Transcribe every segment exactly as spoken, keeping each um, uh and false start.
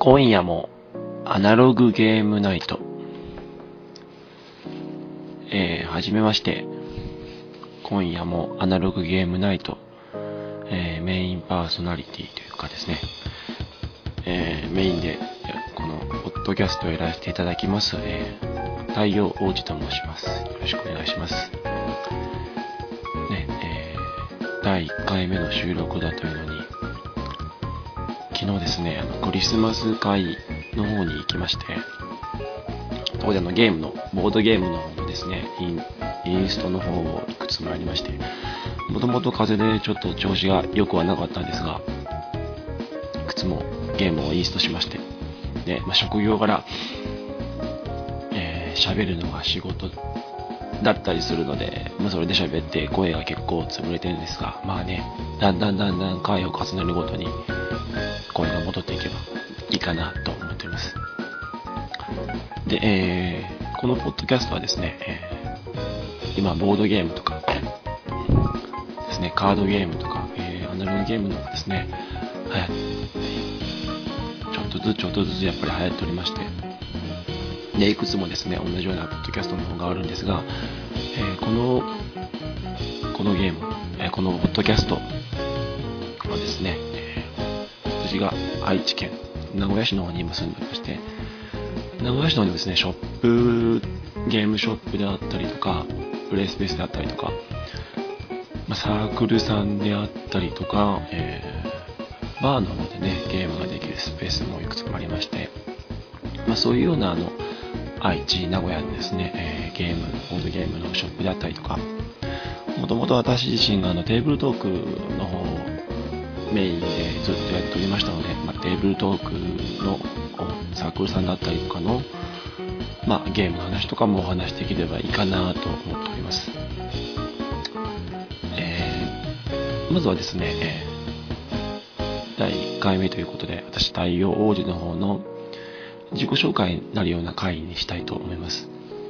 今夜もアナログゲームナイト。えー、はじめまして。今夜もアナログゲームナイト、えー、メインパーソナリティというかですね、えー、メインでこのポッドキャストをやらせていただきます、えー、太陽王子と申します。よろしくお願いします。ね、えー、だいいっかいめの収録だというのに、昨日ですね、あのクリスマス会の方に行きまして、そこであのゲームのボードゲームの方のですね、イン、インストの方をいくつもありまして、もともと風邪でちょっと調子が良くはなかったんですが、いくつもゲームをインストしまして、で、まあ、職業柄、えー、喋るのが仕事だったりするので、まあ、それで喋って声が結構潰れてるんですが、まあね、だんだんだんだん回を重ねるごとに声が戻っていけばいいかなと思っています。で、えー、このポッドキャストはですね、えー、今ボードゲームとかですね、カードゲームとか、えー、アナログゲームのですね、流行ってちょっとずつちょっとずつやっぱり流行っておりまして、でいくつもですね同じようなポッドキャストの方があるんですが、えー、このこのゲーム、えー、このポッドキャストはですね、えー、私が愛知県名古屋市の方に今住んでおりまして、名古屋市の方にですねショップゲームショップであったりとかプレイスペースであったりとか、まあ、サークルさんであったりとか、えー、バーの方でねゲームができるスペースもいくつもありまして、まあ、そういうようなあの愛知、名古屋のですね、えー、ゲーム、ボードゲームのショップであったりとか、もともと私自身があのテーブルトークの方をメインでずっとやっておりましたので、まあ、テーブルトークのサークルさんだったりとかの、まあ、ゲームの話とかもお話しできればいいかなと思っております。えー、まずはですね、えー、だいいっかいめということで、私太陽王子の方の自己紹介になるような回にしたいと思います。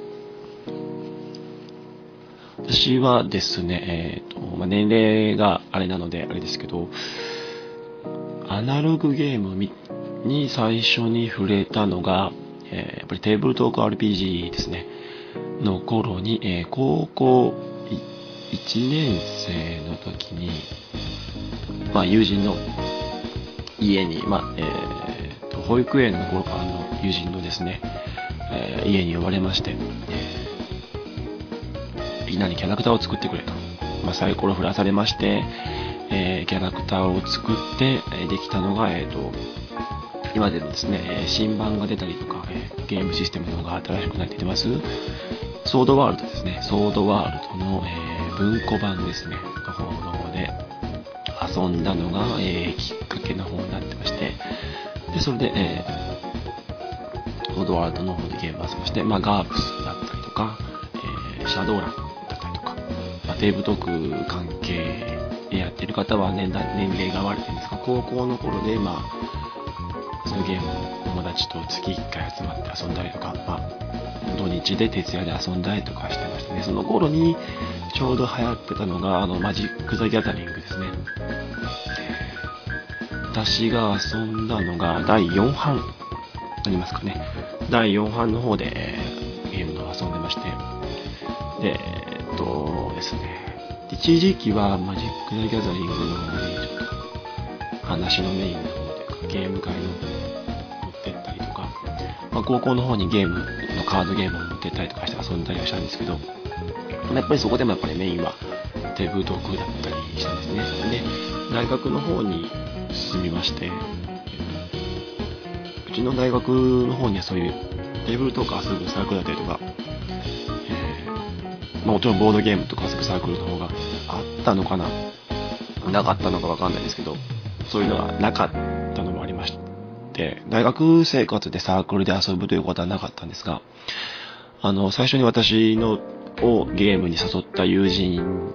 私はですね、えーとまあ、年齢があれなのであれですけど、アナログゲームに最初に触れたのが、えー、やっぱりテーブルトーク アールピージー ですねの頃に、えー、高校いちねん生の時に、まあ、友人の家に、まあえー、と保育園の頃からの友人のですね、えー、家に呼ばれまして、えー、いきなりキャラクターを作ってくれと、まあ、サイコロ振らされまして、えー、キャラクターを作って、えー、できたのが、えーと今でもですね新版が出たりとか、えー、ゲームシステムの方が新しくなって出ますソードワールドですね、ソードワールドの、えー、文庫版ですねの方の方で遊んだのが、えー、きっかけの方になってまして、でそれで、えー、ソードワールドの方でゲームを遊びまして、まあ、ガープスだったりとか、えー、シャドーランだったりとか、まあ、テーブルトーク関係でやってる方は 年, 年齢が割れてるんですが、高校の頃で、まあ、そういうゲームを友達と月いっかい集まって遊んだりとか、まあ、土日で徹夜で遊んだりとかしてましたね。その頃にちょうど流行ってたのがあのマジック・ザ・ギャザリングですね。私が遊んだのがだいよん版ありますかね。だいよん版の方で、えー、ゲームを遊んでまして、でえー、っとですね一時期はマジック・ザ・ギャザリングの方にちょっと話のメインの方というかゲーム会の持ってったりとか、まあ、高校の方にゲームのカードゲームを持ってったりとかして遊んだりはしたんですけど、やっぱりそこでもやっぱりメインはテーブルトークだったりしたんですね。で大学の方に進みまして、うちの大学の方にはそういうテーブルトーク遊ぶサークルだったりとか、えーまあ、もちろんボードゲームとか遊ぶサークルの方があったのかななかったのか分かんないですけど、そういうのがなかったのもありまして、大学生活でサークルで遊ぶということはなかったんですが、あの最初に私のをゲームに誘った友人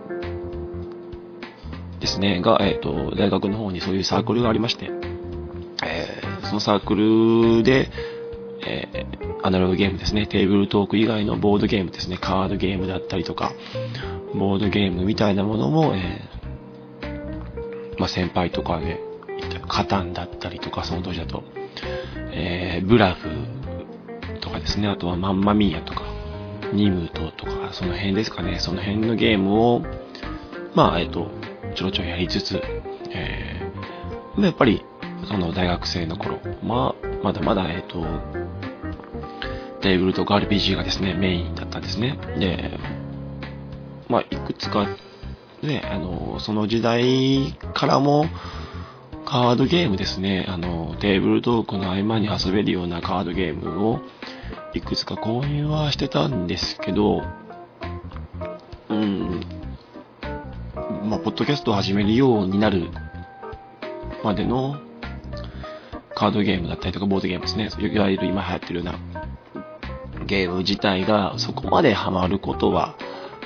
ですねが、えーと、大学の方にそういうサークルがありまして、えー、そのサークルで、えー、アナログゲームですね、テーブルトーク以外のボードゲームですね、カードゲームだったりとかボードゲームみたいなものも、えーまあ、先輩とかで、カタンだったりとか、その当時だとえー、ブラフとかですね、あとはマンマミーヤとか、ニムトとか、その辺ですかね、その辺のゲームを、まあ、えっと、ちょろちょろやりつつ、えー、やっぱり、その大学生の頃、まあ、まだまだ、えっと、テーブルとか アールピージー がですね、メインだったんですね。で、まあ、いくつか、ね、あの、その時代からも、カードゲームですね、あの、テーブルトークの合間に遊べるようなカードゲームを、いくつか購入はしてたんですけど、うん、まあ、ポッドキャストを始めるようになるまでのカードゲームだったりとか、ボードゲームですね、いわゆる今流行ってるようなゲーム自体がそこまでハマることは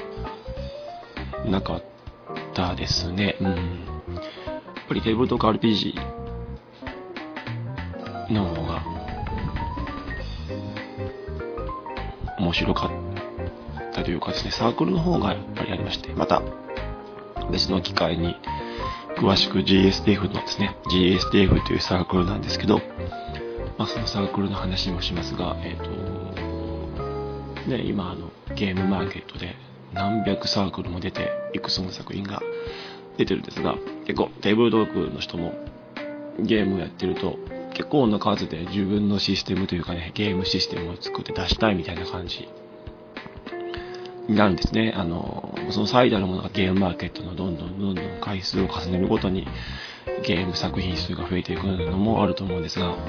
なかったですね。うん、やっぱりテーブルトーク アールピージー の方が面白かったというかですね、サークルの方がやっぱりありまして、また別の機会に詳しく ジーエスティーエフ のですね、ジーエスティーエフ というサークルなんですけど、まあ、そのサークルの話もしますが、えっと、ね、今あのゲームマーケットで何百サークルも出て、いくつも作品が出てるんですが、結構テーブルトークの人もゲームをやってると、結構な数で自分のシステムというかね、ゲームシステムを作って出したいみたいな感じになるんですね。あの、その最大のものがゲームマーケットのどんどんどんどん回数を重ねるごとにゲーム作品数が増えていくのもあると思うんですが、やっ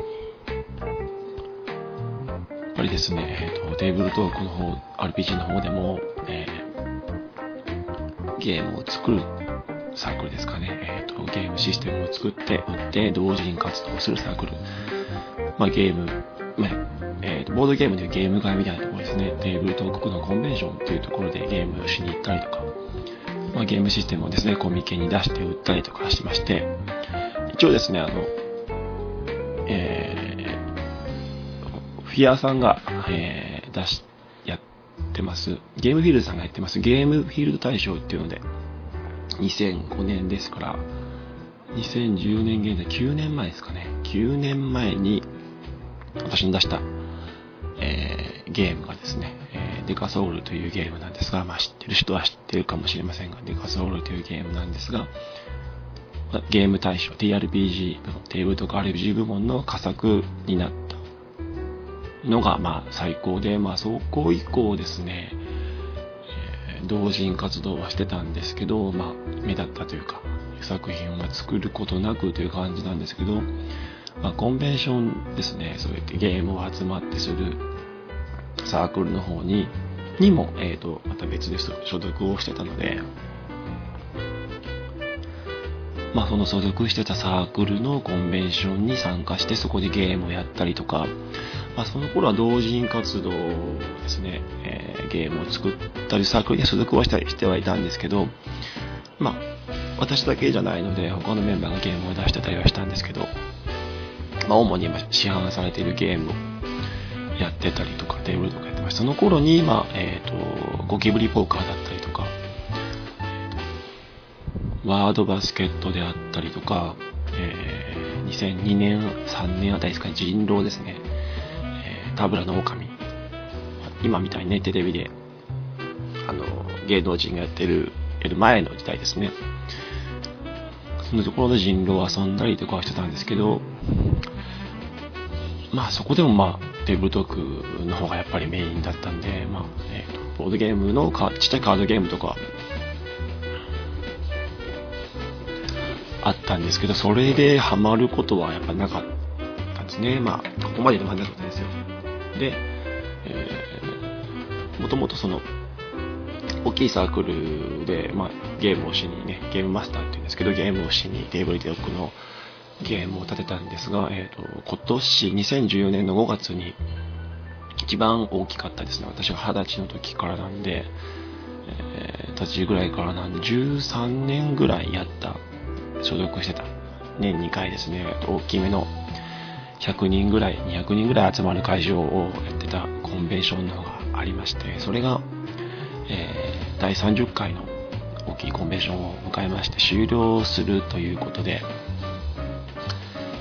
ぱりですね、えーと、テーブルトークの方、アールピージー の方でも、えー、ゲームを作るサークルですかね、えーと、ゲームシステムを作って売って同人活動をするサークル、まあ、ゲーム、まあえーと、ボードゲームでいうゲーム会みたいなところですね、テーブルトークのコンベンションというところでゲームをしに行ったりとか、まあ、ゲームシステムをですね、コミケに出して売ったりとかしまして、一応ですね、あの、えー、フィアさんが、えー、出し、やってます、ゲームフィールドさんがやってます、ゲームフィールド大賞っていうので、にせんごねんですから、にせんじゅうねん現在きゅうねんまえですかね、きゅうねんまえに私の出した、えー、ゲームがですね、えー、デカソウルというゲームなんですが、まあ、知ってる人は知ってるかもしれませんが、デカソウルというゲームなんですが、ゲーム大賞 ティーアールピージー 部門、テーブルとか アールピージー 部門の佳作になったのが、まあ、最高で、まあ、そこ以降ですね、えー、同人活動はしてたんですけど、まあ、目立ったというか、作品を作ることなくという感じなんですけど、まあ、コンベンションですね、そうやってゲームを集まってするサークルの方に、にも、えーと、また別で所属をしてたので、まあ、その所属してたサークルのコンベンションに参加して、そこでゲームをやったりとか、まあ、その頃は同人活動ですね、えー、ゲームを作ったり、サークルに所属はしたりしてはいたんですけど、まあ、私だけじゃないので、他のメンバーがゲームを出してたりはしたんですけど、まあ、主に市販されているゲームをやってたりとか、テーブルとかやってました。その頃に、まあ、えっと、ゴキブリポーカーだったりとか、ワードバスケットであったりとか、えー、にせんにねん、さんねんあたりですかね、人狼ですね、えー、田村の狼。今みたいにね、テレビで、あの、芸能人がやってる、やる前の時代ですね。そのところの人狼を遊んだりとかはしてたんですけど、まあそこでもまあ、テーブルトークの方がやっぱりメインだったんで、まあ、えーと、ボードゲームのか、ちっちゃいカードゲームとか、あったんですけど、それでハマることはやっぱなかったんですね。まあ、ここまででもなかったですよ。で、えー、もともとその、大きいサークルで、まあ、ゲームをしにね、ゲームマスターって言うんですけど、ゲームをしにテーブルトークのゲームを立てたんですが、えーと、今年にせんじゅうよねんのごがつに一番大きかったですね。私がはたちの時からなんで、えー、立ちぐらいからなんで、じゅうさんねんぐらいやった、所属してた。年にかいですね、大きめのひゃくにんぐらい、にひゃくにんぐらい集まる会場をやってたコンベンションの方がありまして、それが、えー、だいさんじゅっかいの大きいコンベンションを迎えまして終了するということで、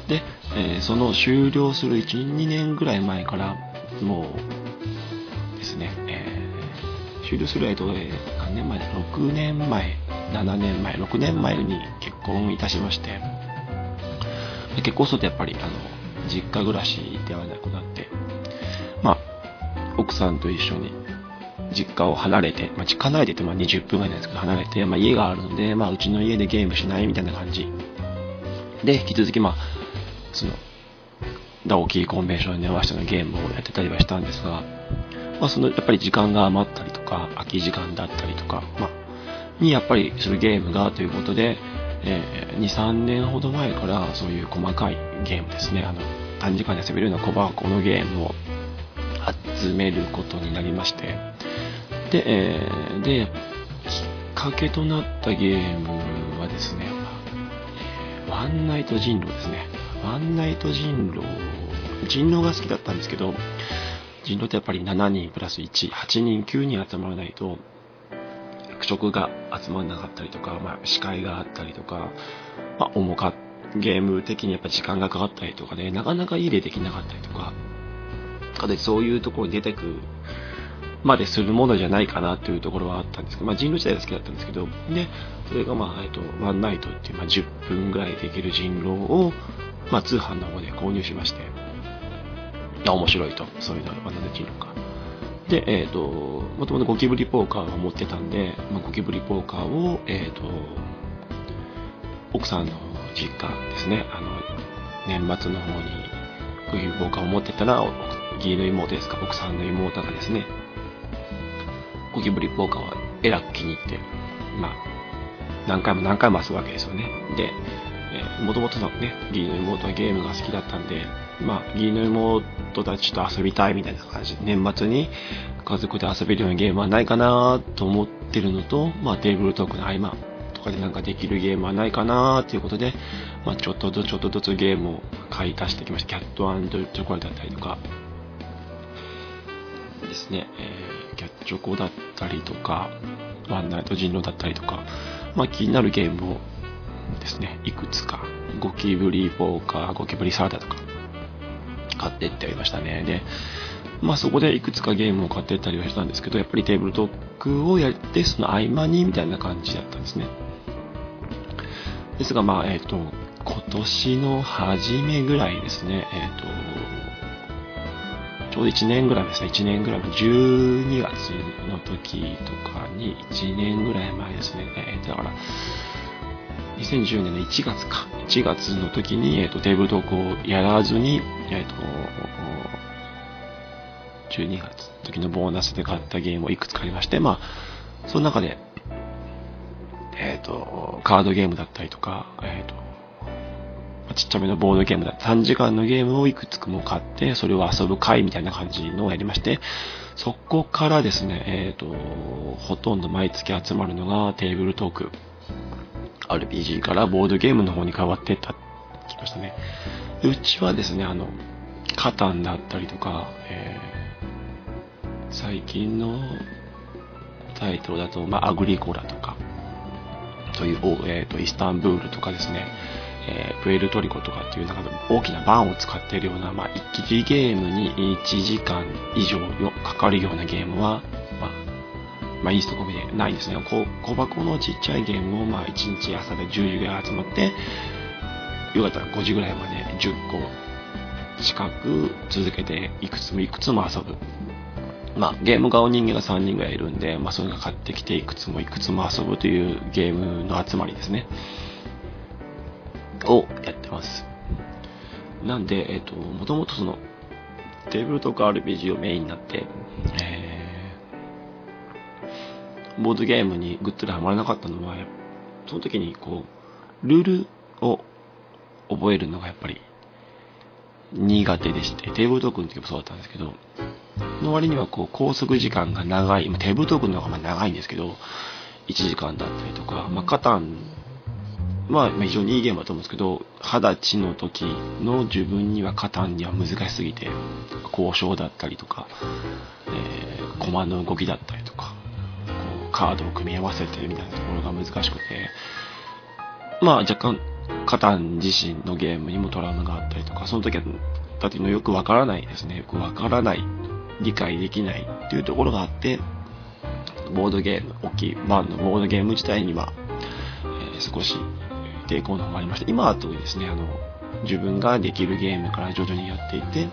で、えー、その終了するいち、にねんぐらい前からもうですね、えー、終了する間、えー、何年前だろくねんまえ、ななねんまえ、ろくねんまえに結婚いたしまして、結婚するとやっぱりあの実家暮らしではなくなって、まあ奥さんと一緒に実家を離れて、まあ、実家離れててまあにじゅっぷんぐらいなんですけど離れて、まあ、家があるので、まあ、うちの家でゲームしないみたいな感じで、引き続きまあそのダオキーコンベンションに合わせてのゲームをやってたりはしたんですが、まあ、そのやっぱり時間が余ったりとか空き時間だったりとか、まあ、にやっぱりするゲームがということで、えー、に、さんねんほど前からそういう細かいゲームですね、あの短時間で遊べるような小箱のゲームを集めることになりまして、で、えー、できっかけとなったゲームはですね、ワンナイト人狼ですね。ワンナイト人狼、人狼が好きだったんですけど、人狼ってやっぱりしちにんプラスいち、はちにん、きゅうにん集まらないと役職が集まらなかったりとか、まあ、司会があったりとか、まあ、重かゲーム的にやっぱ時間がかかったりとかで、なかなか家でできなかったりとか、でそういうところに出てくるまでするものじゃないかなというところはあったんですけど、まあ、人狼自体が好きだったんですけど、でそれがまあ、えっと、ワンナイトっていう、まあ、じゅっぷんぐらいできる人狼を、まあ、通販の方で購入しまして、あ面白いと、そういうのはワンナイト人狼か。で、えっと、もともとゴキブリポーカーを持ってたんで、まあ、ゴキブリポーカーを、えっと、奥さんの実家ですね、あの、年末の方にゴキブリポーカーを持ってたら、義理の妹ですか、奥さんの妹がですね、ゴキブリポーカーはえらく気に入って、まあ、何回も何回も遊ぶわけですよね。で、えー、もともとのね、義理の妹はゲームが好きだったんで、まあ、義理の妹たちと遊びたいみたいな感じで、年末に家族で遊べるようなゲームはないかなと思ってるのと、まあ、テーブルトークの合間とかでなんかできるゲームはないかなということで、まあ、ちょっとずつちょっとずつゲームを買い足してきました。キャット&チョコレートだったりとかですね、えー、キャッチョコだったりとか、ワンナイト人狼だったりとか、まあ、気になるゲームをですね、いくつか、ゴキブリポーカー、ゴキブリサラダとか、買っていってありましたね。で、まあそこでいくつかゲームを買っていったりはしたんですけど、やっぱりテーブルトークをやって、その合間にみたいな感じだったんですね。ですが、まあ、えっと、今年の初めぐらいですね、えっと、ちょうどいちねんぐらいですね、いちねんぐらい、じゅうにがつの時とかに、いちねんぐらい前ですね、えー、だから、にせんじゅうねんのいちがつか、いちがつの時に、えっと、テーブルトークをやらずに、えっと、じゅうにがつの時のボーナスで買ったゲームをいくつかありまして、まあ、その中で、えっと、カードゲームだったりとか、えっと、ちっちゃめのボードゲームだったさんじかんのゲームをいくつも買って、それを遊ぶ会みたいな感じのをやりまして、そこからですね、えっと、ほとんど毎月集まるのがテーブルトーク、アールピージー からボードゲームの方に変わってったきましたね。うちはですね、あの、カタンだったりとか、えー、最近のタイトルだと、まあ、アグリコラとか、そういう、えっと、イスタンブールとかですね、えー、プエルトリコとかっていうなんか大きなバンを使っているような、まあ、一気ゲームにいちじかん以上かかるようなゲームは、まあ、まあ、インストコミでないですね。小, 小箱のちっちゃいゲームを、まあ、いちにち朝でじゅうじぐらい集まって、夕方ごじぐらいまでじゅっこ近く続けて、いくつもいくつも遊ぶ。まあ、ゲーム側人間がさんにんぐらいいるんで、まあ、それが買ってきて、いくつもいくつも遊ぶというゲームの集まりですね。をやってます。なんで、えっと、もともとその、テーブルトーク アールピージー をメインになって、えー、ボードゲームにぐっとりハマらなかったのは、その時にこう、ルールを覚えるのがやっぱり苦手でして、テーブルトークの時もそうだったんですけど、の割にはこう、拘束時間が長い、テーブルトークの方が長いんですけど、いちじかんだったりとか、まあ、カタンまあ、非常にいいゲームだと思うんですけど、二十歳の時の自分にはカタンには難しすぎて、交渉だったりとか、えー、駒の動きだったりとか、こうカードを組み合わせてみたいなところが難しくて、 まあ若干、カタン自身のゲームにもトラウマがあったりとか、その時は、だっていうのよくわからないですね。よくわからない、理解できないっていうところがあって、ボードゲーム、大きいバンのボードゲーム自体には、えー、少し抵抗の方がありました。今は特にですね、あの、自分ができるゲームから徐々にやっていて、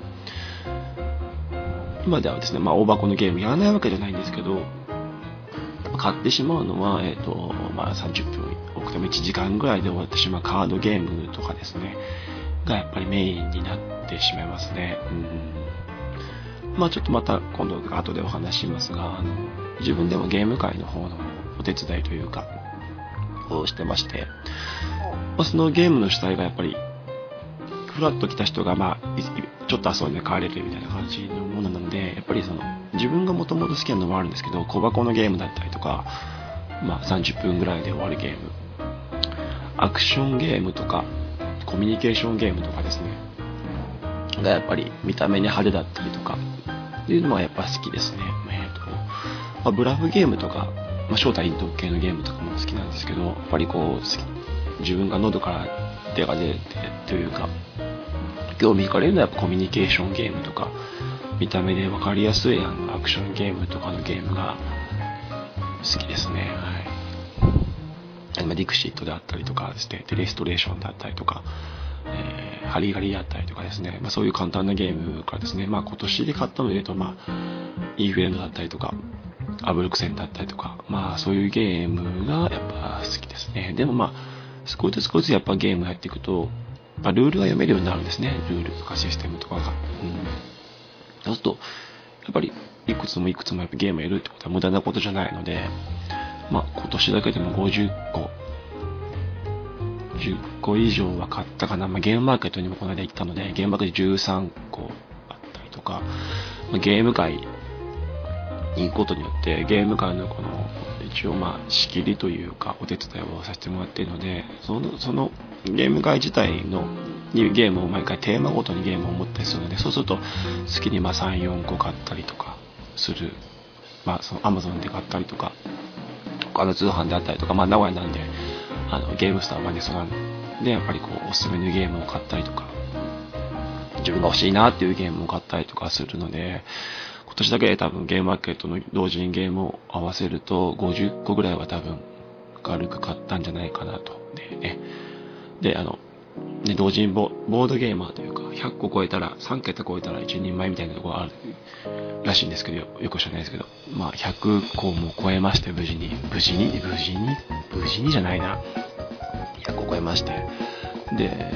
今ではですね、まあ大箱のゲームやらないわけじゃないんですけど、買ってしまうのは、えっと、まあさんじゅっぷん、多くてもいちじかんぐらいで終わってしまうカードゲームとかですね、がやっぱりメインになってしまいますね。うん、まあちょっとまた今度後でお話ししますが、あの自分でもゲーム界の方のお手伝いというか、をしてまして、まあ、そのゲームの主体がやっぱり、フラッと来た人が、まあ、ちょっと遊んで帰れるみたいな感じのものなので、やっぱりその、自分がもともと好きなのもあるんですけど、小箱のゲームだったりとか、まあさんじゅっぷんぐらいで終わるゲーム、アクションゲームとか、コミュニケーションゲームとかですね、がやっぱり見た目に派手だったりとか、っていうのはやっぱ好きですね。えーとまあ、ブラフゲームとか、まあ、正体隠匿系のゲームとかも好きなんですけど、やっぱりこう、好き自分が喉から手が出てというか、興味惹かれるのはやっぱコミュニケーションゲームとか、見た目で分かりやすいあのアクションゲームとかのゲームが好きですね。はい。まあ、ディクシットであったりとかですね、テレストレーションであったりとか、えー、ハリガリであったりとかですね、まあ、そういう簡単なゲームからですね、まあ今年で買ったので言うと、まあ、インフレンドだったりとか、アブルクセンだったりとか、まあそういうゲームがやっぱ好きですね。でもまあ、少しずつ少しずつやっぱゲームやっていくと、まあ、ルールが読めるようになるんですね。ルールとかシステムとかが。うん。そうすると、やっぱりいくつもいくつもやっぱゲームやるってことは無駄なことじゃないので、まあ今年だけでもごじゅっこ、じゅっこ以上は買ったかな。まあゲームマーケットにもこの間行ったので、ゲームマーケットじゅうさんこあったりとか、まあ、ゲーム界に行くことによって、ゲーム界のこの、一応まあ仕切りというかお手伝いをさせてもらっているので、その、そのゲーム界自体のにゲームを毎回テーマごとにゲームを持ったりするので、そうすると月にまあさん、よんこ買ったりとかする。まあその Amazon で買ったりとか、他の通販であったりとか、まあ名古屋なんで、あのゲームスターはね、そのでやっぱりこうおすすめのゲームを買ったりとか、自分が欲しいなっていうゲームを買ったりとかするので、今年だけで多分ゲームマーケットの同時にゲームを合わせるとごじゅっこぐらいは多分軽く買ったんじゃないかなと。でね。で、あの、ね、同時にボボードゲーマーというか、ひゃっこ超えたら、さん桁超えたら一人前みたいなところがあるらしいんですけど、よく知らないですけど、まあひゃっこも超えまして、無事に。無事に無事に無事にじゃないな。ひゃっこ超えまして。で、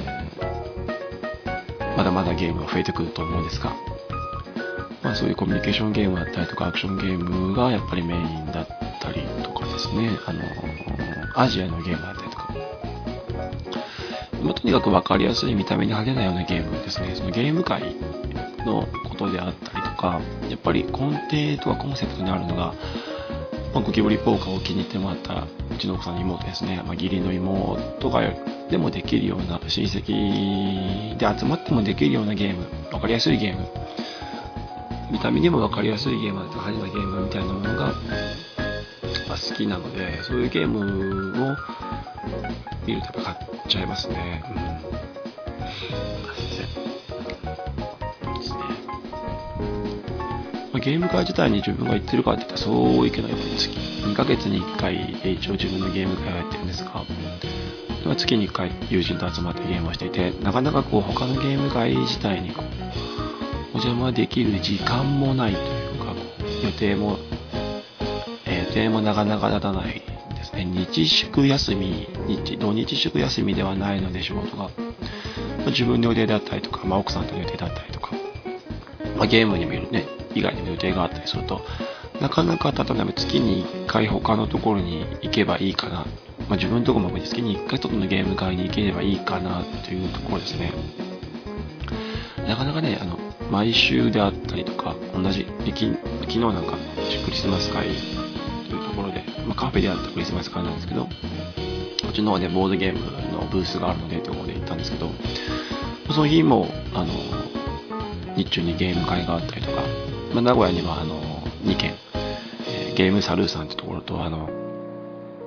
まだまだゲームが増えてくると思うんですが、まあそういうコミュニケーションゲームだったりとか、アクションゲームがやっぱりメインだったりとかですね、あの、アジアのゲームだったりとか、まあ、とにかく分かりやすい見た目に派手なようなゲームですね。そのゲーム界のことであったりとか、やっぱり根底とかコンセプトにあるのが、まあ、ゴキブリポーカーを気に入ってもらったうちの奥さんの妹ですね。まあ、義理の妹がでもできるような、親戚で集まってもできるようなゲーム、分かりやすいゲーム、見た目にも分かりやすいゲームだと派手なゲームみたいなものが好きなので、そういうゲームを見るとやっぱ買っちゃいますね。うん。ですね。まあ、ゲーム会自体に自分が行ってるかって言ったらそういけないですけど、にかげつにいっかい一応自分のゲーム会をやってるんですが、月にいっかい友人と集まってゲームをしていて、なかなかこう他のゲーム会自体にこうお邪魔できる時間もないというか、予定も、えー、予定もなかなか立たないですね。日祝休み、日土日祝休みではないので仕事が、まあ、自分の予定だったりとか、まあ、奥さんとの予定だったりとか、まあ、ゲームにもいるね、以外にも予定があったりすると、なかなか立たない。月にいっかい他のところに行けばいいかな。まあ、自分のところも月にいっかい外のゲーム会に行ければいいかなというところですね。なかなかね、あの、毎週であったりとか、同じ、昨日なんかクリスマス会というところで、まあ、カフェであったクリスマス会なんですけど、こっちの方でボードゲームのブースがあるのでというところで行ったんですけど、その日も、あの、日中にゲーム会があったりとか、まあ、名古屋にはあの、にけん、えー、ゲームサルーさんというところと、あの、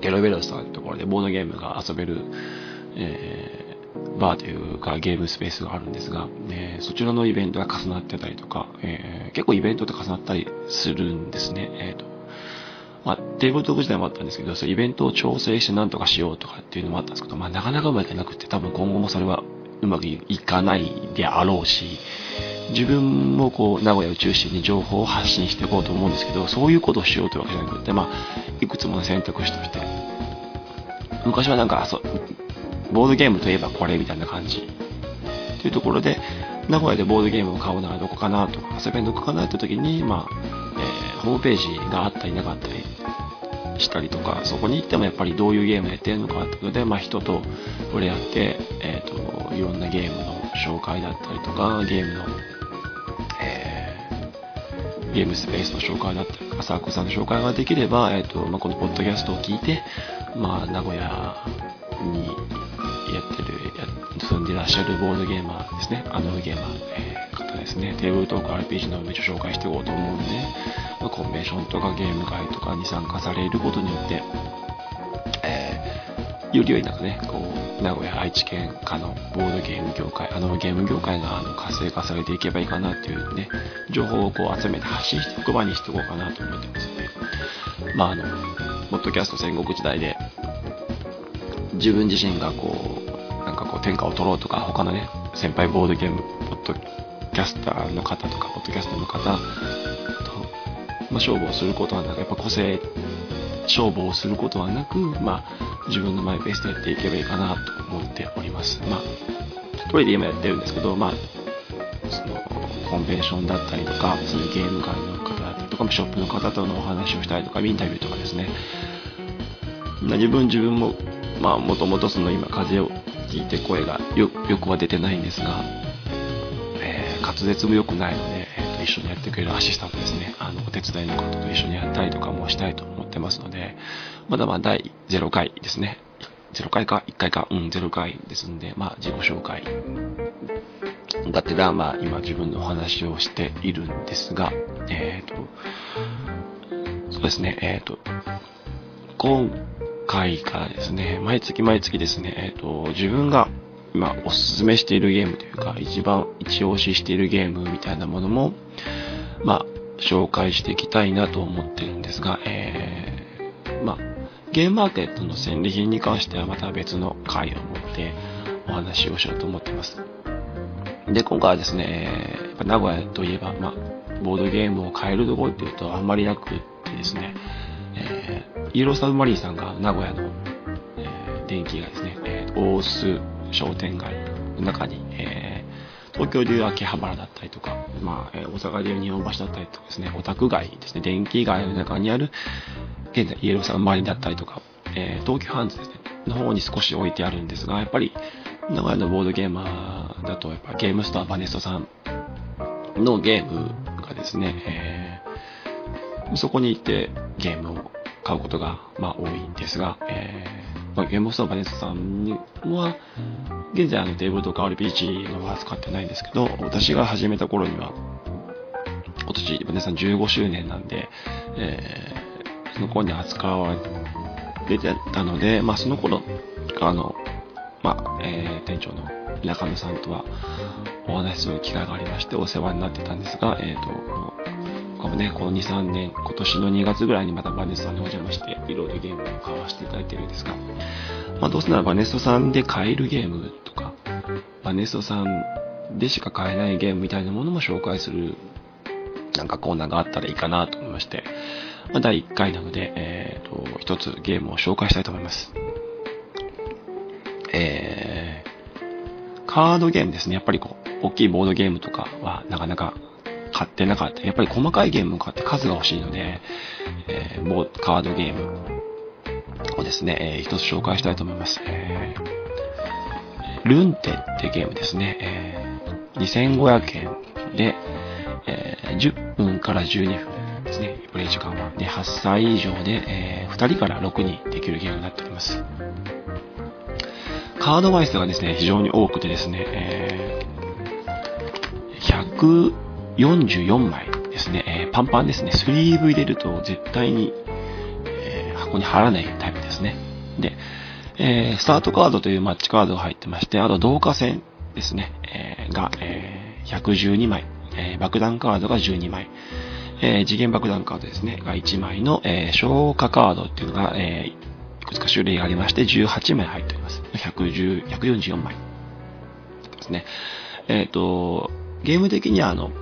ゲロベロスというところでボードゲームが遊べる、えー、バーというかゲームスペースがあるんですが、えー、そちらのイベントが重なってたりとか、えー、結構イベントと重なったりするんですね。えーとまあ、テーブルトーク時代もあったんですけど、そうイベントを調整して何とかしようとかっていうのもあったんですけど、まあ、なかなかうまくいかなくて、多分今後もそれはうまくいかないであろうし、自分もこう名古屋を中心に情報を発信していこうと思うんですけど、そういうことをしようというわけじゃなくて、まあ、いくつもの選択肢として、昔はなんかそうボードゲームといえばこれみたいな感じというところで、名古屋でボードゲームを買うならどこかなとか、遊びにどこかなという時に、まあえー、ホームページがあったりなかったりしたりとか、そこに行ってもやっぱりどういうゲームやってるのかということで、まあ、人と触れ合って、えーと、いろんなゲームの紹介だったりとか、ゲームの、えー、ゲームスペースの紹介だったりとか、サークルさんの紹介ができれば、えーとまあ、このポッドキャストを聞いて、まあ、名古屋にやってる、や住んでらっしゃるボードゲーマーですね、アナログゲーマー、えー、方ですね、テーブルトーク アールピージー のめっちゃ紹介していこうと思うんで、まあ、コンベンションとかゲーム会とかに参加されることによって、えー、より良いなんかね、こう、名古屋、愛知県下のボードゲーム業界、あのゲーム業界があの活性化されていけばいいかなっていうね、情報をこう集めて発信していく場にしていこうかなと思ってますので、まああの、ポッドキャスト戦国時代で、自分自身がこう、なんかこう天下を取ろうとか、他のね、先輩ボードゲーム、ポッドキャスターの方とか、ポッドキャスターの方と、まあ、勝負をすることはなく、やっぱ個性、勝負をすることはなく、まあ、自分のマイペースでやっていけばいいかなと思っております。まあ、一人で今やってるんですけど、まあ、その、コンベンションだったりとか、そういうゲーム会の方だったりとか、ショップの方とのお話をしたりとか、インタビューとかですね。自分自分も、まあ、もともとその今、風を聞いて声がよ、よくは出てないんですが、えー、滑舌も良くないので、えーと、一緒にやってくれるアシスタントですね、あの、お手伝いの方と一緒にやったりとかもしたいと思ってますので、まだまだだいゼロかいですね。ゼロかいか、いっかいか、うん、ゼロかいですんで、まあ、自己紹介がてら、まあ、今自分のお話をしているんですが、えーと、そうですね、えーと、今回からですね、毎月毎月ですね、えっと、自分が今おすすめしているゲームというか、一番一押ししているゲームみたいなものも、まあ、紹介していきたいなと思ってるんですが、えー、まあ、ゲームマーケットの戦利品に関してはまた別の回を持ってお話をしようと思っています。で、今回はですね、やっぱ名古屋といえば、まあ、ボードゲームを買えるところっていうとあんまりなくてですね、えー、イエローサブマリンさんが名古屋の、えー、電気がですね、えー、大須商店街の中に、えー、東京でいう秋葉原だったりとか、まあ、えー、大阪でいう日本橋だったりとかですね、オタク街ですね、電気街の中にある、現在イエローサブマリンだったりとか、えー、東急ハンズですね、の方に少し置いてあるんですが、やっぱり名古屋のボードゲーマーだと、やっぱゲームストアバネストさんのゲームがですね、えー、そこに行ってゲームを買うことが、まあ、多いんですが、えーまあ、ゲームストアバネストさんには、現在あのテーブルとか アールピージー のは使ってないんですけど、私が始めた頃には、今年バネストさんじゅうごしゅうねんなんで、えー、その頃に扱われてたので、まあ、その頃、あの、まあ、えー、店長の中野さんとはお話しする機会がありましてお世話になってたんですが、えっと、このね、このに、さんねん、今年のにがつぐらいにまたバネストさんにお邪魔して、いろいろゲームを買わせていただいているんですが、まあ、どうせならバネストさんで買えるゲームとか、バネストさんでしか買えないゲームみたいなものも紹介する、なんかコーナーがあったらいいかなと思いまして、まあ、だいいっかいなので、えっと、一つゲームを紹介したいと思います。えー、カードゲームですね。やっぱりこう、大きいボードゲームとかはなかなか買ってなかった。やっぱり細かいゲームを買って数が欲しいので、えー、ボーカードゲームをですね、えー、一つ紹介したいと思います。えー、ルンテってゲームですね。えー、にせんごひゃくえんで、えー、じゅっぷんからじゅうにふんですね。プレイ時間は。で、はっさい以上で、えー、ふたりからろくにんできるゲームになっております。カード枚数がですね、非常に多くてですね、えー、ひゃくよんじゅうよんまいですね、えー、パンパンですね。スリーブ入れると絶対に、えー、 ここに貼らないタイプですね。で、えー、スタートカードというマッチカードが入ってまして、あと導火線ですね、えー、が、えー、ひゃくじゅうにまい、えー、爆弾カードがじゅうにまい、えー、次元爆弾カードですね、がいちまいの、えー、消火カードっていうのが、えー、いくつか種類がありまして、じゅうはちまい入っております。ひゃくじゅう、ひゃくよんじゅうよんまいですね。えっと、ゲーム的にはあの、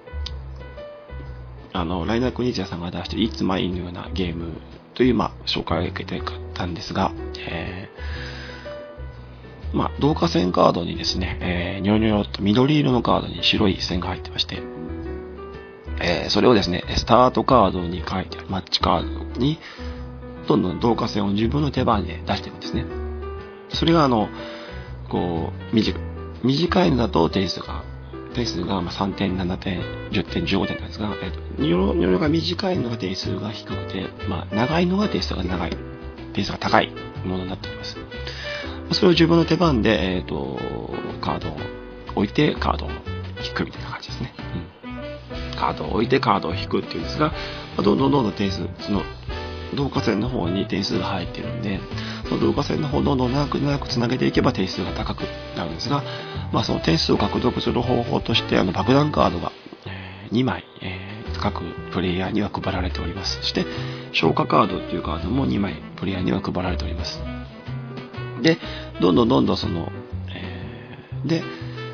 あの、ライナークニチアさんが出しているいつまいのようなゲームという、まあ、紹介を受けて買ったんですが、えー、まあ、導火線カードにですね、えー、ニョロニョロと緑色のカードに白い線が入ってまして、えー、それをですね、スタートカードに書いてあるマッチカードに、どんどん導火線を自分の手番で出していくんですね。それがあの、こう、短い、短いのだと点数が、点数がさんてん、ななてん、じゅってん、じゅうごてんなんですが、えっと、ニョロニョロが短いのが点数が低くて、まあ、長いのが点数が長い、点数が高いものになっております。それを自分の手番で、えっと、カードを置いて、カードを引くみたいな感じですね。うん、カードを置いて、カードを引くっていうんですが、どんどんどんどん点数、その、導火線の方に点数が入っているんで、その導火線の方をどんどん長く長くつなげていけば点数が高くなるんですが、まあその点数を獲得する方法として、あの爆弾カードがにまい、えー、各プレイヤーには配られております。そして、消火カードっていうカードもにまいプレイヤーには配られております。で、どんどんどんどんその、えー、で、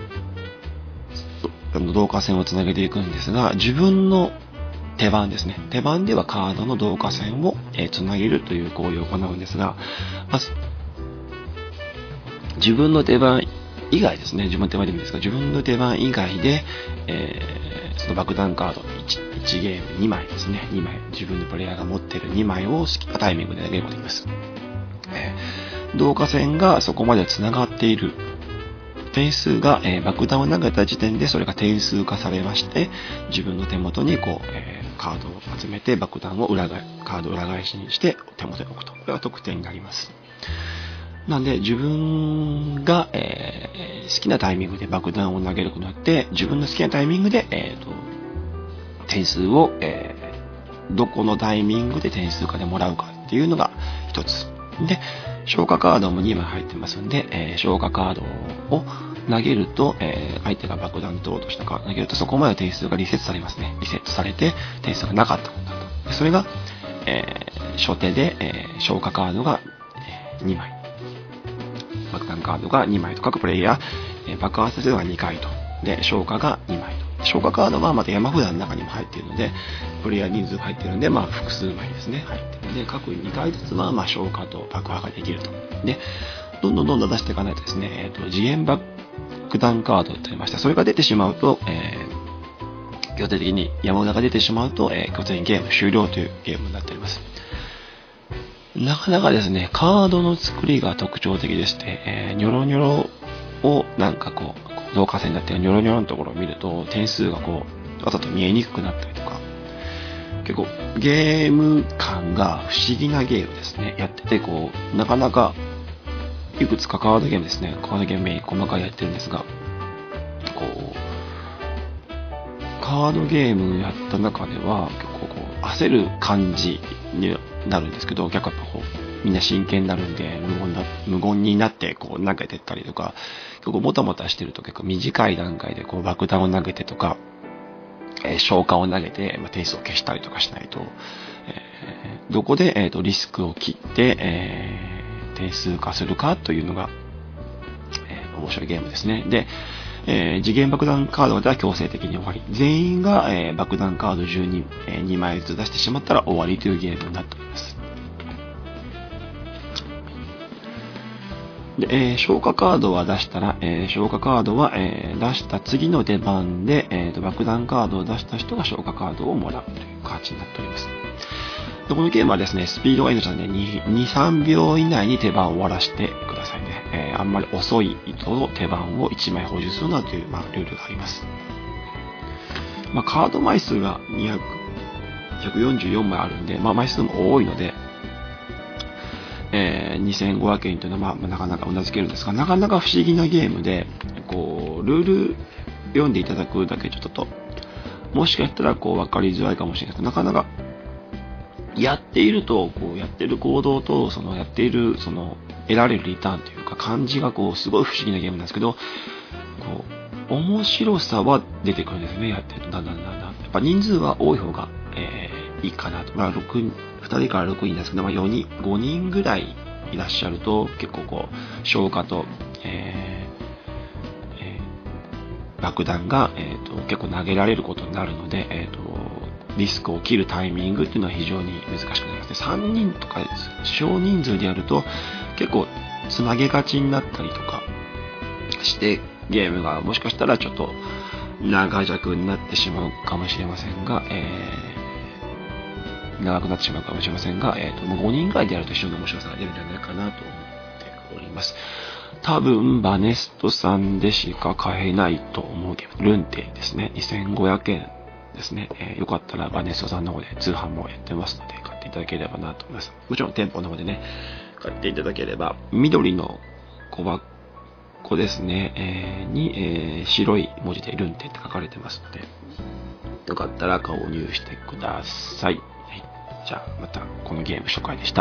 あの導火線をつなげていくんですが、自分の手番ですね。手番ではカードの導火線を、えー、つなげるという行為を行うんですが、まず、自分の手番以外ですね。自分の手番でもいいんですが、自分の手番以外で、えー、その爆弾カード 1, いちゲームにまいですね。にまい。自分のプレイヤーが持っているにまいを好きなタイミングで投げることができます。えー、導火線がそこまで繋がっている。点数が、えー、爆弾を投げた時点でそれが点数化されまして、自分の手元にこう、えー、カードを集めて爆弾を裏返、カードを裏返しにして手元に置くと。これは得点になります。なんで自分が、えー、好きなタイミングで爆弾を投げることによって、自分の好きなタイミングで、えーと、点数を、えー、どこのタイミングで点数化でもらうかっていうのが一つ。で、消火カードもにまい入ってますんで、えー、消火カードを投げると、えー、相手が爆弾等としたカードを投げると、そこまで点数がリセットされますね。リセットされて、点数がなかったことだと。でそれが、えー、初手で、えー、消火カードが、えー、にまい。爆弾カードがにまいと、各プレイヤー、えー、爆発するのがにかいと。で、消火がにまいと。消火カードはまた山札の中にも入っているので、プレイヤー人数が入っているので、まあ複数枚ですね、入っているので、各にかいずつは、まあ消火と爆破ができると。で、どんどんどんどん出していかないとですね、えっと、次元爆弾カードと言いました。それが出てしまうと、えー、強制的に山札が出てしまうと、えー、強制にゲーム終了というゲームになっております。なかなかですね、カードの作りが特徴的でして、えー、ニョロニョロをなんかこう、導火線になっているニョロニョロのところを見ると、点数がこう、わざと見えにくくなったりとか、結構ゲーム感が不思議なゲームですね。やっててこう、なかなか、いくつかカードゲームですね。カードゲームメイン細かいやってるんですが、こう、カードゲームやった中では、結構こう、焦る感じになるんですけど、逆にやっぱこう、みんな真剣になるんで、無言な無言になってこう投げてったりとか、結構もたもたしてると結構短い段階でこう爆弾を投げてとか、えー、消火を投げて、まあ、点数を消したりとかしないと、えー、どこで、えーと、リスクを切って、えー、点数化するかというのが、えー、面白いゲームですね。で、えー、次元爆弾カードでは強制的に終わり。全員が、えー、爆弾カードじゅうに、えー、にまいずつ出してしまったら終わりというゲームになっております。で、えー、消火カードは出したら、えー、消火カードは、えー、出した次の出番で、えーと、爆弾カードを出した人が消火カードをもらうという形になっております。でこのゲームはですね、スピードが命なのでに、さんびょう以内に手番を終わらせてくださいね。えー、あんまり遅いと手番をいちまい保持するなという、まあ、ルールがあります。まあ、カード枚数がにひゃく、ひゃくよんじゅうよんまいあるんで、まあ、枚数も多いので、えー、にせんごひゃくえんというのは、まあ、なかなかうなずけるんですが、なかなか不思議なゲームで、こう、ルール読んでいただくだけちょっと、もしかしたらこう分かりづらいかもしれないですけど、なかなかやっていると、こう、やってる行動と、その、やっている、その、得られるリターンというか、感じが、こう、すごい不思議なゲームなんですけど、こう、面白さは出てくるんですね、やってると。だんだんだんだん。やっぱ人数は多い方が、えー、いいかなと。まあ、ろく、ふたりからろくにんですけど、まあ、よにん、ごにんぐらいいらっしゃると、結構こう、消化と、えーえー、爆弾が、えーと、結構投げられることになるので、えーと、リスクを切るタイミングっていうのは非常に難しくなりますね。さんにんとか少人数でやると結構つなげがちになったりとかしてゲームがもしかしたらちょっと長尺になってしまうかもしれませんが、えー、長くなってしまうかもしれませんが、えーと、もうごにんぐらいでやると非常に面白さが出るんじゃないかなと思っております。多分バネストさんでしか買えないと思うゲーム、ルンテですね。にせんごひゃくえんですね。えー、よかったらバネストさんの方で通販もやってますので買っていただければなと思います。もちろん店舗の方でね、買っていただければ、緑の小箱ですね、えー、に、えー、白い文字でルンテって書かれてますので、よかったら購入してください。はい、じゃあまたこのゲーム紹介でした。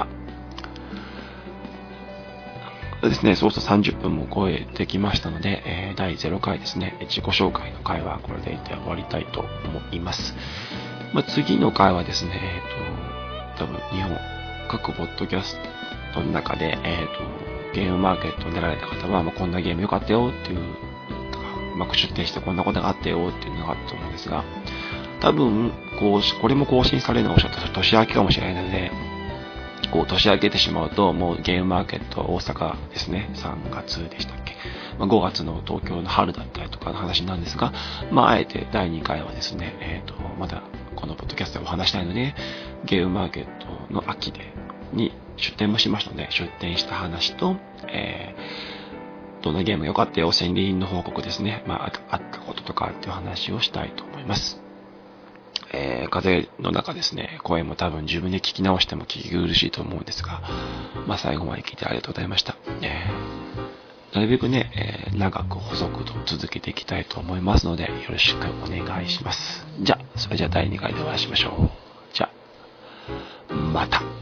ですね、そうそうさんじゅっぷんも超えてきましたので、えー、だいゼロかいですね、自己紹介の回はこれで終わりたいと思います。まあ、次の回はですね、えっと、多分日本各ポッドキャストの中で、えっと、ゲームマーケットに出られた方は、まあ、こんなゲーム良かったよっていう、うまく出展してこんなことがあったよっていうのがあったと思うんですが、多分、こう、これも更新されるのが年明けかもしれないので、こう年明けてしまうと、もうゲームマーケット大阪ですね、さんがつでしたっけ、まあ、ごがつの東京の春だったりとかの話なんですが、まあ、あえてだいにかいはですね、えっと、まだこのポッドキャストでお話したいので、ゲームマーケットの秋で、に出展もしましたので、出展した話と、えー、どんなゲームが良かったよ、戦利品の報告ですね、まあ、あったこととかっていう話をしたいと思います。えー、風の中ですね、声も多分自分で聞き直しても聞き苦しいと思うんですが、まあ最後まで聞いてありがとうございました。えー、なるべくね、えー、長く細くと続けていきたいと思いますので、よろしくお願いします。じゃあ、それじゃあだいにかいでお会いしましょう。じゃあ、また。